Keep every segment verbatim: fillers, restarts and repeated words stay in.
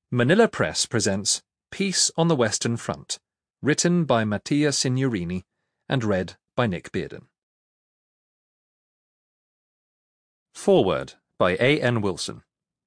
Manila Press presents Peace on the Western Front, written by Mattia Signorini and read by Nick Bearden. Foreword by A. N. Wilson.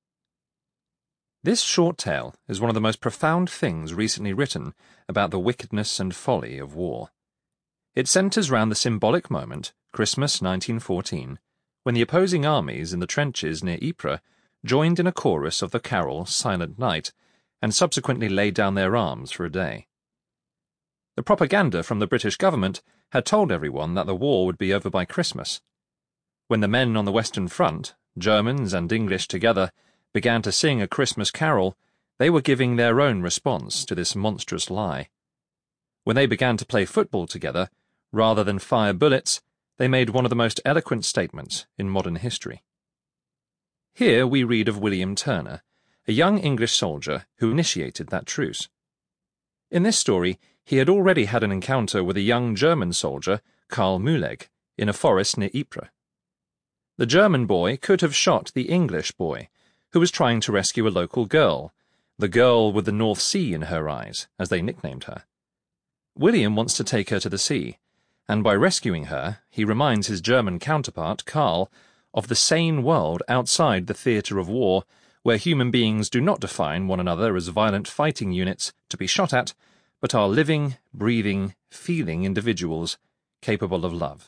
This short tale is one of the most profound things recently written about the wickedness and folly of war. It centres round the symbolic moment, Christmas nineteen fourteen, when the opposing armies in the trenches near Ypres joined in a chorus of the carol Silent Night, and subsequently laid down their arms for a day. The propaganda from the British government had told everyone that the war would be over by Christmas. When the men on the Western Front, Germans and English together, began to sing a Christmas carol, they were giving their own response to this monstrous lie. When they began to play football together, rather than fire bullets, they made one of the most eloquent statements in modern history. Here we read of William Turner, a young English soldier who initiated that truce. In this story, he had already had an encounter with a young German soldier, Karl Mühlegg, in a forest near Ypres. The German boy could have shot the English boy, who was trying to rescue a local girl, the girl with the North Sea in her eyes, as they nicknamed her. William wants to take her to the sea, and by rescuing her, he reminds his German counterpart, Karl, of the sane world outside the theatre of war, where human beings do not define one another as violent fighting units to be shot at, but are living, breathing, feeling individuals capable of love.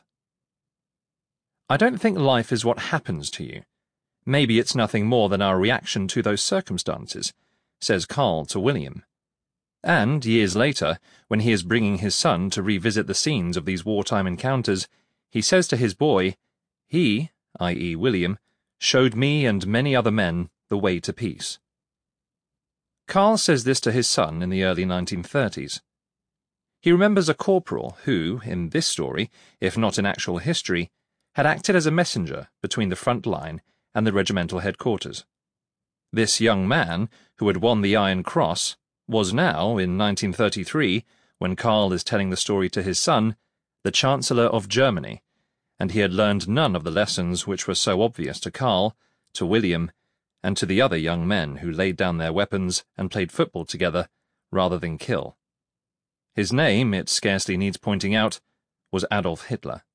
I don't think life is what happens to you. Maybe it's nothing more than our reaction to those circumstances, says Karl to William. And, years later, when he is bringing his son to revisit the scenes of these wartime encounters, he says to his boy, he, that is. William, showed me and many other men the way to peace. Karl says this to his son in the early nineteen thirties. He remembers a corporal who, in this story, if not in actual history, had acted as a messenger between the front line and the regimental headquarters. This young man, who had won the Iron Cross, was now, in nineteen thirty-three, when Karl is telling the story to his son, the Chancellor of Germany, and he had learned none of the lessons which were so obvious to Karl, to William, and to the other young men who laid down their weapons and played football together, rather than kill. His name, it scarcely needs pointing out, was Adolf Hitler.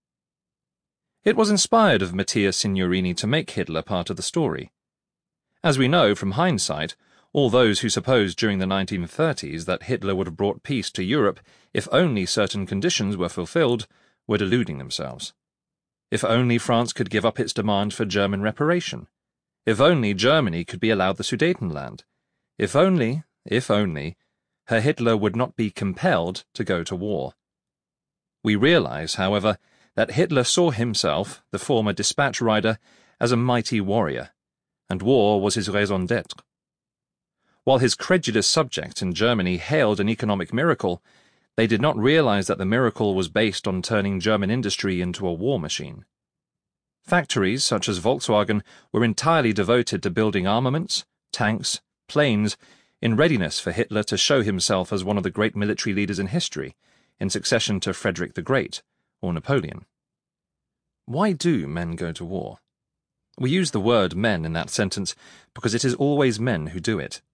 It was inspired of Mattia Signorini to make Hitler part of the story. As we know from hindsight, all those who supposed during the nineteen thirties that Hitler would have brought peace to Europe if only certain conditions were fulfilled were deluding themselves. If only France could give up its demand for German reparation. If only Germany could be allowed the Sudetenland. If only, if only, Herr Hitler would not be compelled to go to war. We realize, however, that Hitler saw himself, the former dispatch rider, as a mighty warrior, and war was his raison d'être. While his credulous subjects in Germany hailed an economic miracle, they did not realize that the miracle was based on turning German industry into a war machine. Factories such as Volkswagen were entirely devoted to building armaments, tanks, planes, in readiness for Hitler to show himself as one of the great military leaders in history, in succession to Frederick the Great or Napoleon. Why do men go to war? We use the word men in that sentence because it is always men who do it.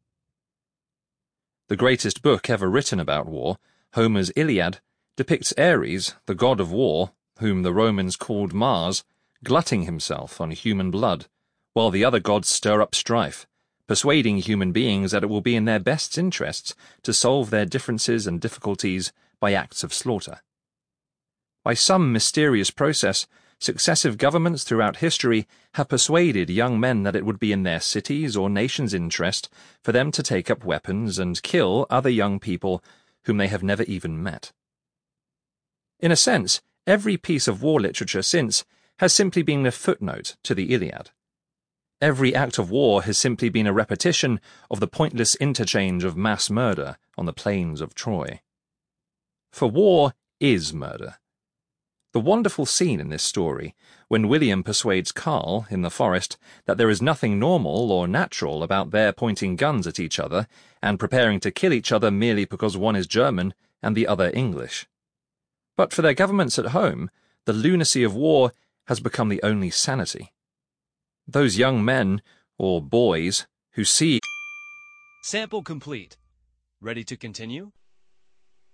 The greatest book ever written about war, Homer's Iliad, depicts Ares, the god of war, whom the Romans called Mars, glutting himself on human blood, while the other gods stir up strife, persuading human beings that it will be in their best interests to solve their differences and difficulties by acts of slaughter. By some mysterious process, successive governments throughout history have persuaded young men that it would be in their cities' or nations' interest for them to take up weapons and kill other young people whom they have never even met. In a sense, every piece of war literature since has simply been a footnote to the Iliad. Every act of war has simply been a repetition of the pointless interchange of mass murder on the plains of Troy. For war is murder. The wonderful scene in this story, when William persuades Karl, in the forest, that there is nothing normal or natural about their pointing guns at each other and preparing to kill each other merely because one is German and the other English. But for their governments at home, the lunacy of war has become the only sanity. Those young men, or boys, who see Sample complete. Ready to continue?